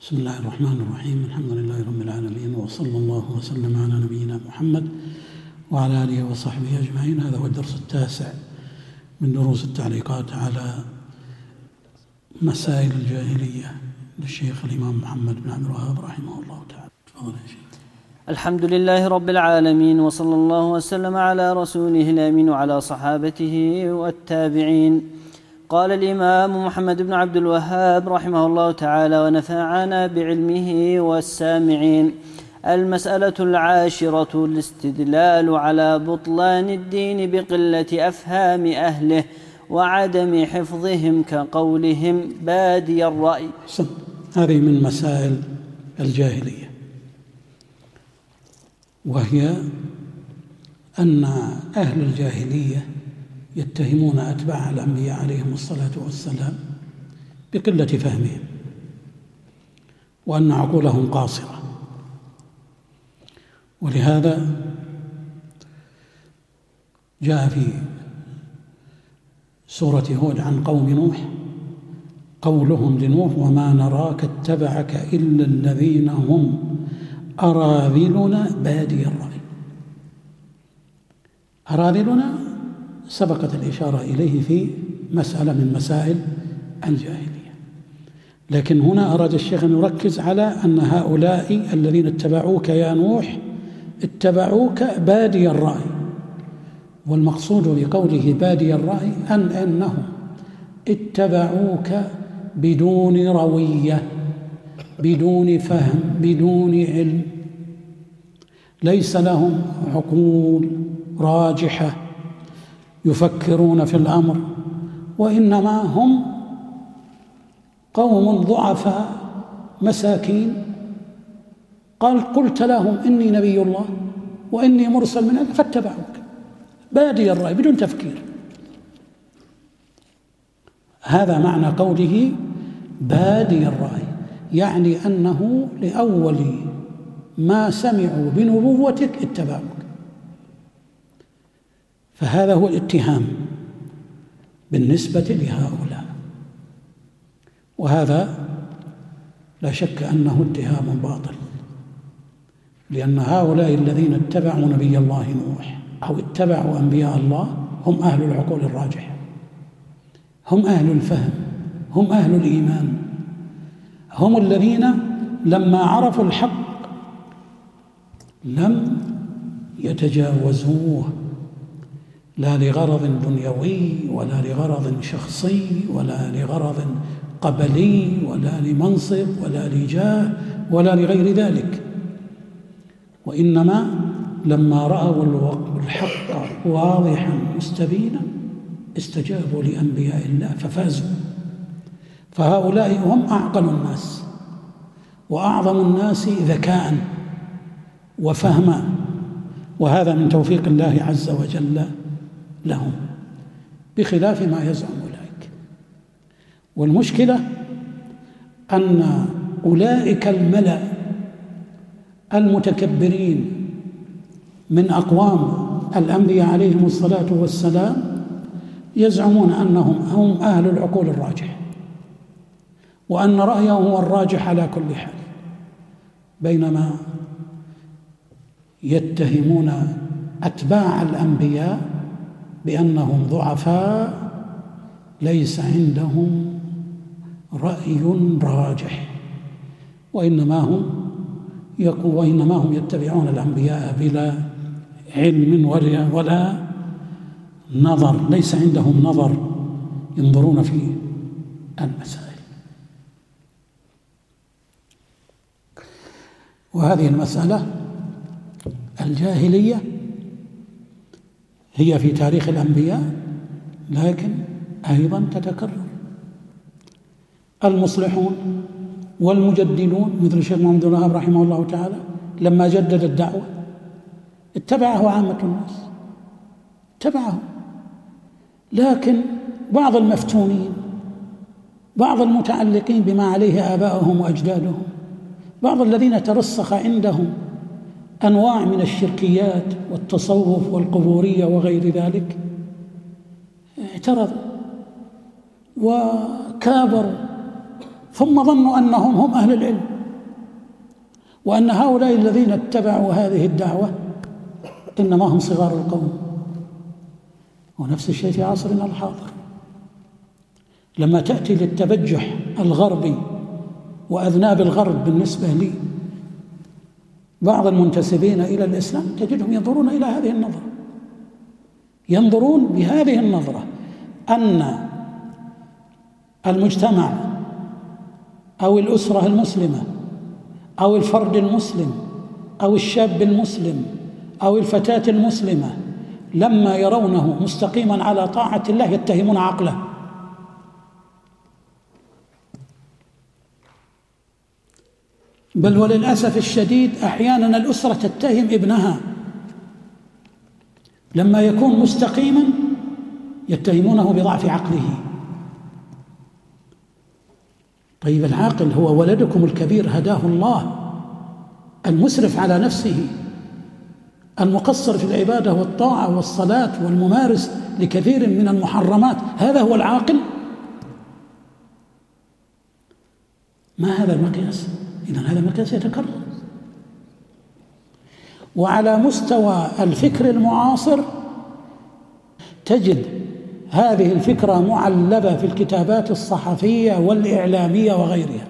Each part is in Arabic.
بسم الله الرحمن الرحيم. الحمد لله رب العالمين، وصلى الله وسلم على نبينا محمد وعلى آله وصحبه أجمعين. هذا هو الدرس التاسع من دروس التعليقات على مسائل الجاهلية للشيخ الإمام محمد بن عبد الوهاب رحمه الله تعالى. تفضل يا شيخ. الحمد لله رب العالمين، وصلى الله وسلم على رسوله الأمين وعلى صحابته والتابعين. قال الإمام محمد بن عبد الوهاب رحمه الله تعالى ونفعنا بعلمه والسامعين. المسألة 10: الاستدلال على بطلان الدين بقلة أفهام أهله وعدم حفظهم كقولهم بادي الرأي. هذه من مسائل الجاهلية، وهي أن أهل الجاهلية يتهمون أتباع الأنبياء عليهم الصلاة والسلام بقلة فهمهم، وأن عقولهم قاصرة. ولهذا جاء في سورة هود عن قوم نوح قولهم لنوح: وما نراك اتبعك إلا الذين هم أراذلنا بادي الرأي. أراذلنا سبقت الإشارة إليه في مسألة من مسائل الجاهلية، لكن هنا أراد الشيخ أن يركز على أن هؤلاء الذين اتبعوك يا نوح اتبعوك بادي الرأي. والمقصود بقوله بادي الرأي أنهم اتبعوك بدون روية، بدون فهم، بدون علم، ليس لهم عقول راجحة يفكرون في الأمر، وإنما هم قوم ضعفاء مساكين. قلت لهم إني نبي الله وإني مرسل من الله فاتبعوك بادي الرأي بدون تفكير. هذا معنى قوله بادي الرأي، يعني أنه لأول ما سمعوا بنبوتك اتبعوك. فهذا هو الاتهام بالنسبة لهؤلاء، وهذا لا شك أنه اتهام باطل، لأن هؤلاء الذين اتبعوا نبي الله نوح أو اتبعوا أنبياء الله هم أهل العقول الراجحة، هم أهل الفهم، هم أهل الإيمان، هم الذين لما عرفوا الحق لم يتجاوزوه، لا لغرض دنيوي ولا لغرض شخصي ولا لغرض قبلي ولا لمنصب ولا لجاه ولا لغير ذلك، وإنما لما رأوا الحق واضحا مستبينا استجابوا لأنبياء الله ففازوا. فهؤلاء هم أعقل الناس وأعظم الناس ذكاء وفهما، وهذا من توفيق الله عز وجل لهم، بخلاف ما يزعم أولئك. والمشكلة أن أولئك الملأ المتكبرين من أقوام الأنبياء عليهم الصلاة والسلام يزعمون أنهم هم أهل العقول الراجحة، وأن رأيهم هو الراجح على كل حال، بينما يتهمون أتباع الأنبياء بأنهم ضعفاء ليس عندهم رأي راجح، وإنما هم يتبعون الأنبياء بلا علم ولا نظر، ليس عندهم نظر ينظرون في المسائل. وهذه المسألة الجاهلية هي في تاريخ الأنبياء، لكن أيضا تتكرر. المصلحون والمجددون مثل الشيخ محمد بن عبد الوهاب رحمه الله تعالى لما جدد الدعوة اتبعه عامة الناس، اتبعه، لكن بعض المفتونين، بعض المتعلقين بما عليه آباؤهم وأجدادهم، بعض الذين ترسخ عندهم أنواع من الشركيات والتصوف والقبورية وغير ذلك اعترضوا وكابروا ثم ظنوا أنهم هم أهل العلم، وأن هؤلاء الذين اتبعوا هذه الدعوة إنما هم صغار القوم. ونفس الشيء في عصرنا الحاضر، لما تأتي للتبجح الغربي وأذناب الغرب بالنسبة لي بعض المنتسبين إلى الإسلام تجدهم ينظرون إلى هذه النظرة، ينظرون بهذه النظرة أن المجتمع أو الأسرة المسلمة أو الفرد المسلم أو الشاب المسلم أو الفتاة المسلمة لما يرونه مستقيما على طاعة الله يتهمون عقله. بل وللأسف الشديد أحيانا الأسرة تتهم ابنها لما يكون مستقيما يتهمونه بضعف عقله. طيب العاقل هو ولدكم الكبير هداه الله، المسرف على نفسه، المقصر في العبادة والطاعة والصلاة والممارس لكثير من المحرمات، هذا هو العاقل؟ ما هذا المقياس؟ إذن هذا المقياس يتكرر. وعلى مستوى الفكر المعاصر تجد هذه الفكرة معلبة في الكتابات الصحفية والإعلامية وغيرها،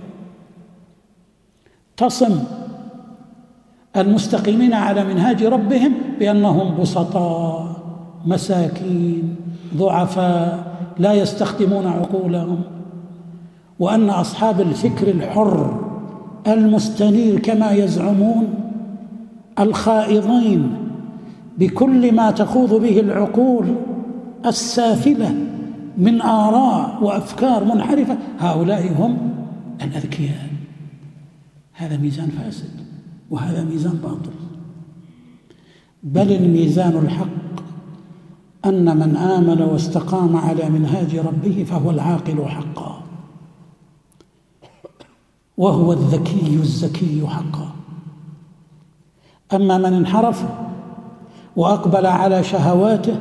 تصم المستقيمين على منهاج ربهم بأنهم بسطاء مساكين ضعفاء لا يستخدمون عقولهم، وأن أصحاب الفكر الحر المستنير كما يزعمون الخائضين بكل ما تخوض به العقول السافلة من آراء وأفكار منحرفة، هؤلاء هم الأذكياء. هذا ميزان فاسد وهذا ميزان باطل. بل الميزان الحق أن من آمن واستقام على منهاج ربه فهو العاقل حقا، وهو الذكي الزكي حقا. أما من انحرف وأقبل على شهواته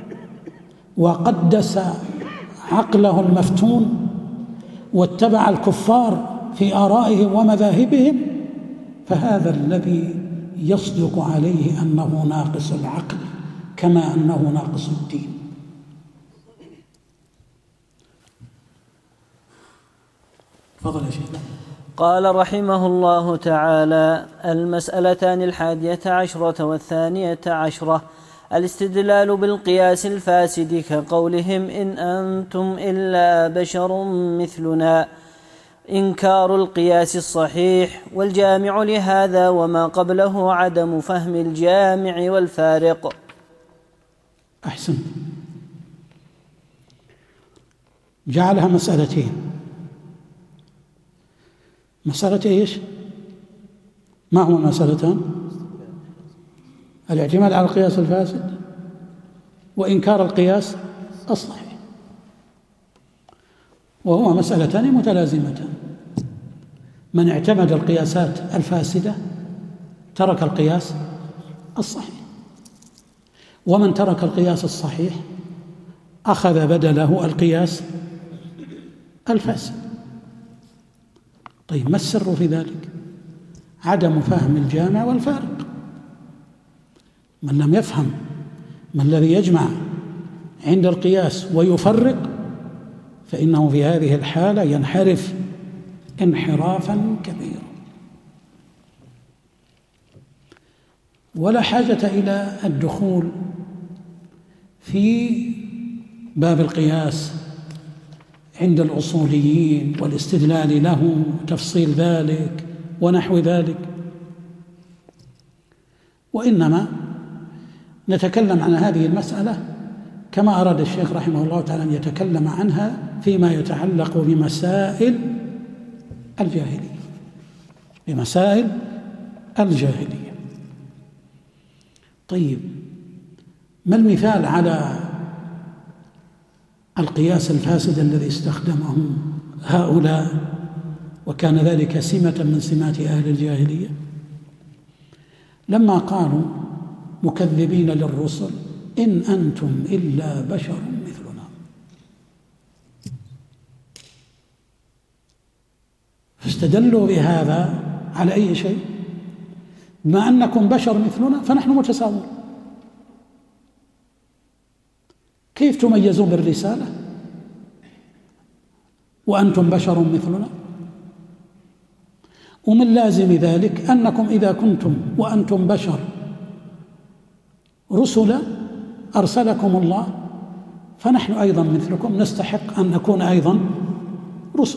وقدس عقله المفتون واتبع الكفار في آرائهم ومذاهبهم، فهذا الذي يصدق عليه أنه ناقص العقل كما أنه ناقص الدين. تفضل يا شيخ. قال رحمه الله تعالى: المسألتان 11 و12 الاستدلال بالقياس الفاسد كقولهم إن أنتم إلا بشر مثلنا، إنكار القياس الصحيح والجامع لهذا وما قبله عدم فهم الجامع والفارق. أحسن. جعلها مسألتين. مسألة إيش؟ ما هو المسألتان؟ الاعتماد على القياس الفاسد وإنكار القياس الصحيح، وهما مسألتان متلازمتان. من اعتمد القياسات الفاسدة ترك القياس الصحيح، ومن ترك القياس الصحيح أخذ بدله القياس الفاسد. طيب ما السر في ذلك؟ عدم فهم الجامع والفارق. من لم يفهم ما الذي يجمع عند القياس ويفرق فإنه في هذه الحالة ينحرف انحرافا كبيرا. ولا حاجة إلى الدخول في باب القياس عند الأصوليين والاستدلال له وتفصيل ذلك ونحو ذلك، وإنما نتكلم عن هذه المسألة كما أراد الشيخ رحمه الله تعالى أن يتكلم عنها فيما يتعلق بمسائل الجاهلية، بمسائل الجاهلية. طيب ما المثال على القياس الفاسد الذي استخدمه هؤلاء وكان ذلك سمة من سمات أهل الجاهلية؟ لما قالوا مكذبين للرسل إن أنتم إلا بشر مثلنا. فاستدلوا بهذا على أي شيء؟ بما أنكم بشر مثلنا فنحن متساوون. كيف تميزون بالرسالة وأنتم بشر مثلنا؟ ومن لازم ذلك أنكم إذا كنتم وأنتم بشر رسلا أرسلكم الله، فنحن أيضا مثلكم نستحق أن نكون أيضا رسل.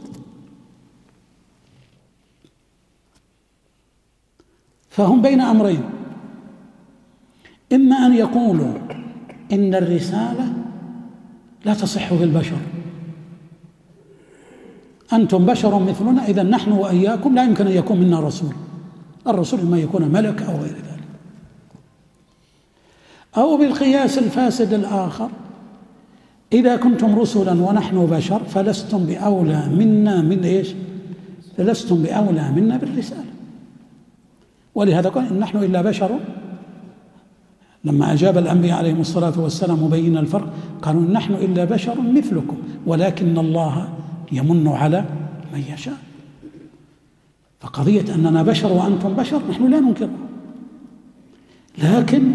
فهم بين أمرين: إما أن يقولوا إن الرسالة لا تصح في البشر، أنتم بشر مثلنا، إذا نحن وإياكم لا يمكن أن يكون منا رسول، الرسول إما يكون ملك أو غير ذلك. أو بالقياس الفاسد الآخر: إذا كنتم رسلا ونحن بشر فلستم بأولى منا من إيش؟ فلستم بأولى منا بالرسالة. ولهذا قال إن نحن إلا بشر. لما أجاب الأنبياء عليهم الصلاة والسلام مبين الفرق قالوا إن نحن إلا بشر مثلكم ولكن الله يمن على من يشاء. فقضية أننا بشر وأنتم بشر نحن لا ننكرها، لكن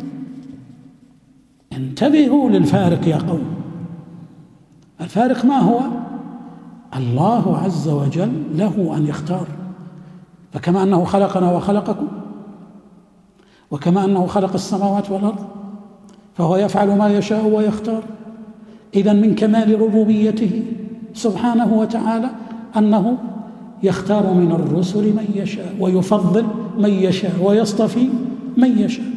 انتبهوا للفارق يا قوم. الفارق ما هو؟ الله عز وجل له أن يختار، فكما أنه خلقنا وخلقكم وكما أنه خلق السماوات والأرض فهو يفعل ما يشاء ويختار. إذن من كمال ربوبيته سبحانه وتعالى أنه يختار من الرسل من يشاء ويفضل من يشاء ويصطفي من يشاء.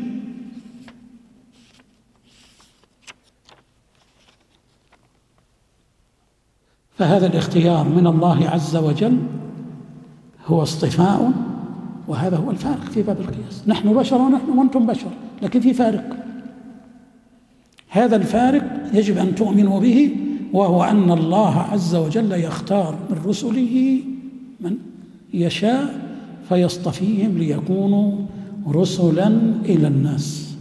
فهذا الاختيار من الله عز وجل هو اصطفاء، وهذا هو الفارق في باب القياس. نحن بشر ونحن وأنتم بشر، لكن في فارق. هذا الفارق يجب أن تؤمنوا به، وهو أن الله عز وجل يختار من رسله من يشاء فيصطفيهم ليكونوا رسلا إلى الناس.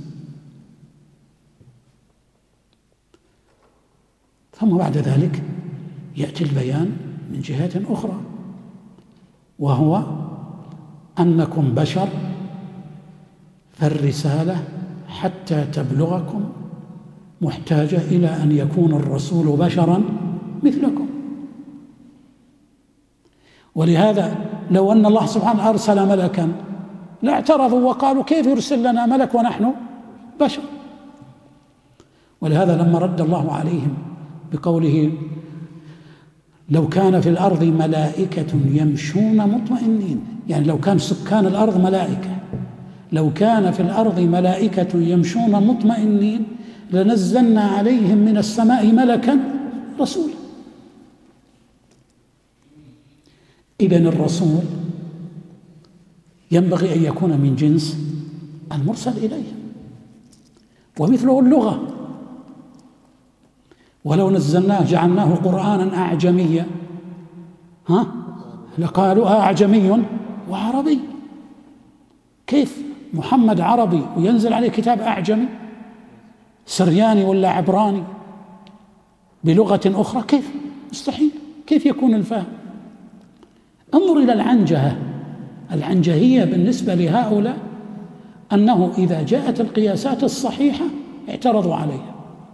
ثم بعد ذلك يأتي البيان من جهة أخرى، وهو أنكم بشر، فالرسالة حتى تبلغكم محتاجة إلى أن يكون الرسول بشرا مثلكم. ولهذا لو أن الله سبحانه أرسل ملكا لاعترضوا وقالوا كيف يرسل لنا ملك ونحن بشر. ولهذا لما رد الله عليهم بقوله لو كان في الأرض ملائكة يمشون مطمئنين، يعني لو كان سكان الأرض ملائكة، لو كان في الأرض ملائكة يمشون مطمئنين لنزلنا عليهم من السماء ملكا رسولا. إذن الرسول ينبغي أن يكون من جنس المرسل إليه، ومثله اللغة. ولو نزلناه جعلناه قرآنا أعجميا لقالوا أعجمي وعربي. كيف محمد عربي وينزل عليه كتاب أعجمي سرياني ولا عبراني بلغة أخرى؟ كيف؟ مستحيل. كيف يكون الفهم؟ انظر إلى العنجهية بالنسبة لهؤلاء، أنه إذا جاءت القياسات الصحيحة اعترضوا عليها.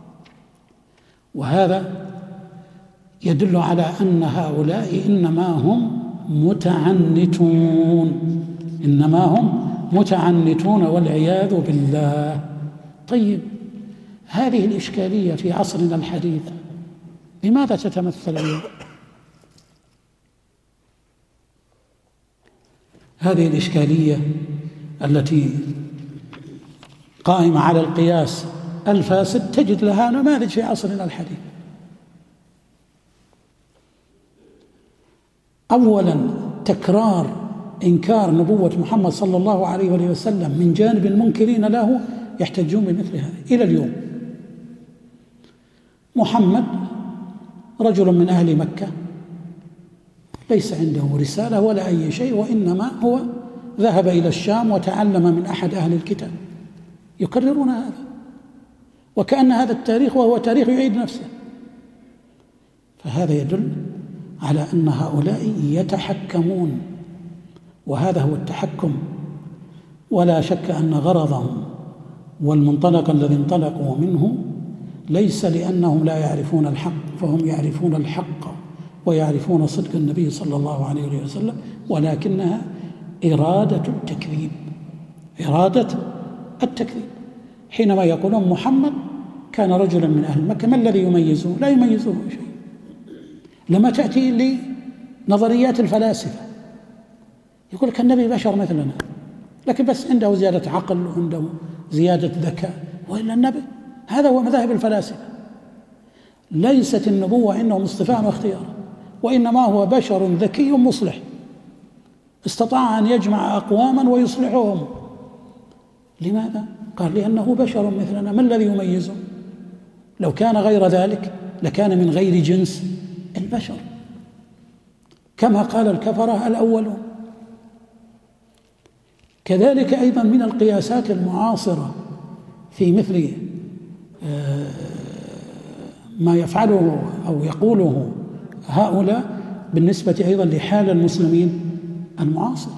وهذا يدل على أن هؤلاء إنما هم متعنتون والعياذ بالله. طيب، هذه الإشكالية في عصرنا الحديث لماذا تتمثل اليوم؟ هذه الإشكالية التي قائمة على القياس الفاسد تجد لها نماذج في عصرنا الحديث. أولا تكرار إنكار نبوة محمد صلى الله عليه وسلم من جانب المنكرين له يحتجون بمثل هذا إلى اليوم. محمد رجل من أهل مكة ليس عنده رسالة ولا أي شيء، وإنما هو ذهب إلى الشام وتعلم من أحد أهل الكتاب. يكررون هذا وكأن هذا التاريخ وهو تاريخ يعيد نفسه. فهذا يدل على أن هؤلاء يتحكمون، وهذا هو التحكم. ولا شك أن غرضهم والمنطلق الذي انطلقوا منه ليس لأنهم لا يعرفون الحق، فهم يعرفون الحق ويعرفون صدق النبي صلى الله عليه وسلم، ولكنها إرادة التكذيب. إرادة التكذيب. حينما يقولون محمد كان رجلا من أهل مكة، ما الذي يميزه؟ لا يميزه شيء. لما تأتي لنظريات الفلاسفة يقول لك النبي بشر مثلنا، لكن بس عنده زيادة عقل وعنده زيادة ذكاء، وإلا النبي هذا هو مذاهب الفلاسفة. ليست النبوة عندهم اصطفاء واختيار، وإنما هو بشر ذكي مصلح استطاع أن يجمع أقواما ويصلحهم. لماذا؟ قال لأنه بشر مثلنا. ما الذي يميزه؟ لو كان غير ذلك لكان من غير جنس البشر، كما قال الكفرة الأولون. كذلك أيضا من القياسات المعاصرة في مثل ما يفعله أو يقوله هؤلاء بالنسبة أيضا لحال المسلمين المعاصر.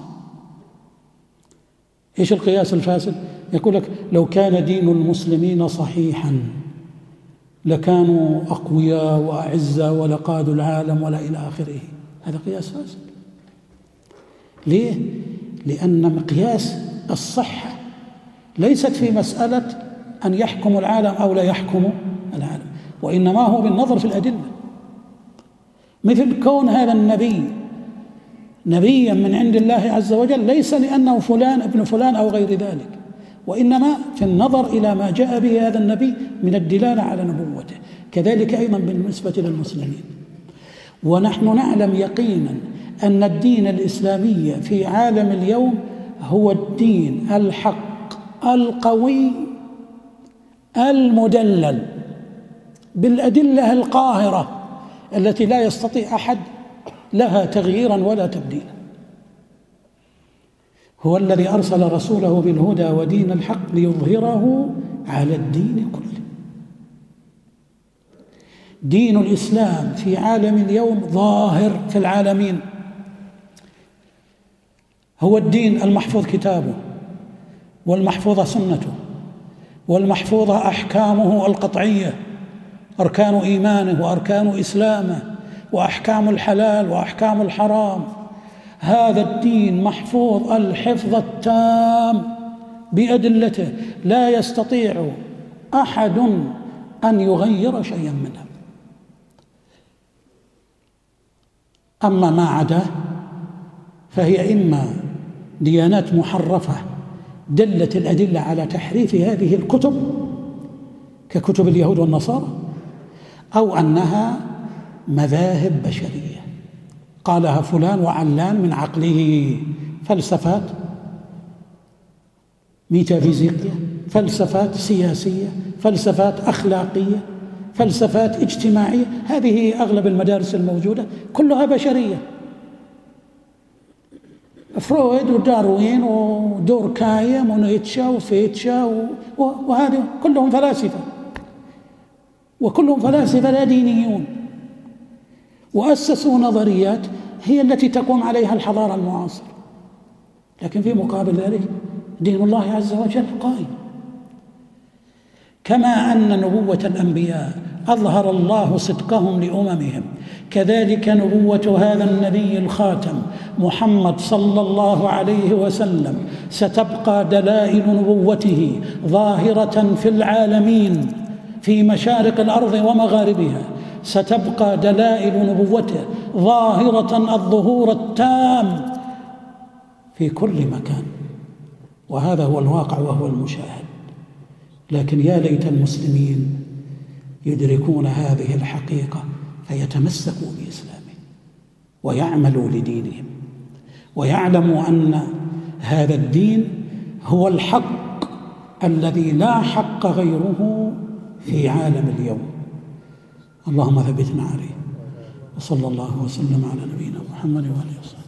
إيش القياس الفاسد؟ يقول لك لو كان دين المسلمين صحيحا لكانوا أقوياء وأعزة ولقادوا العالم ولا إلى آخره. هذا قياس فاسد. ليه؟ لأن مقياس الصحة ليست في مسألة أن يحكم العالم أو لا يحكم العالم، وإنما هو بالنظر في الأدلة. مثل كون هذا النبي نبيا من عند الله عز وجل ليس لأنه فلان ابن فلان أو غير ذلك، وإنما في النظر إلى ما جاء به هذا النبي من الدلالة على نبوته. كذلك أيضا بالنسبة للمسلمين. ونحن نعلم يقينا أن الدين الإسلامي في عالم اليوم هو الدين الحق القوي المدلل بالأدلة القاهرة التي لا يستطيع أحد لها تغييرا ولا تبديلا. هو الذي أرسل رسوله بالهدى ودين الحق ليظهره على الدين كله. دين الإسلام في عالم اليوم ظاهر في العالمين، هو الدين المحفوظ كتابه والمحفوظة سنته والمحفوظة أحكامه القطعية، أركان إيمانه وأركان إسلامه وأحكام الحلال وأحكام الحرام. هذا الدين محفوظ الحفظ التام بأدلته، لا يستطيع أحد أن يغير شيئا منها. أما ما عداه فهي إما ديانات محرفة دلت الأدلة على تحريف هذه الكتب ككتب اليهود والنصارى، أو أنها مذاهب بشرية قالها فلان وعلان من عقله، فلسفات ميتافيزيقية، فلسفات سياسية، فلسفات أخلاقية، فلسفات اجتماعية. هذه أغلب المدارس الموجودة كلها بشرية. فرويد وداروين ودوركايم ونيتشه وفيتشه وهذه كلهم فلاسفة، وكلهم فلاسفة لا دينيون، وأسسوا نظريات هي التي تقوم عليها الحضارة المعاصرة. لكن في مقابل ذلك دين الله عز وجل قائم. كما أن نبوة الأنبياء أظهر الله صدقهم لأممهم، كذلك نبوة هذا النبي الخاتم محمد صلى الله عليه وسلم ستبقى دلائل نبوته ظاهرة في العالمين في مشارق الأرض ومغاربها، ستبقى دلائل نبوته ظاهرة الظهور التام في كل مكان، وهذا هو الواقع وهو المشاهد. لكن يا ليت المسلمين يدركون هذه الحقيقة فيتمسكوا بإسلامهم ويعملوا لدينهم، ويعلموا أن هذا الدين هو الحق الذي لا حق غيره في عالم اليوم. اللهم ثبتنا عليه، وصلى الله وسلم على نبينا محمد وآله وصحبه.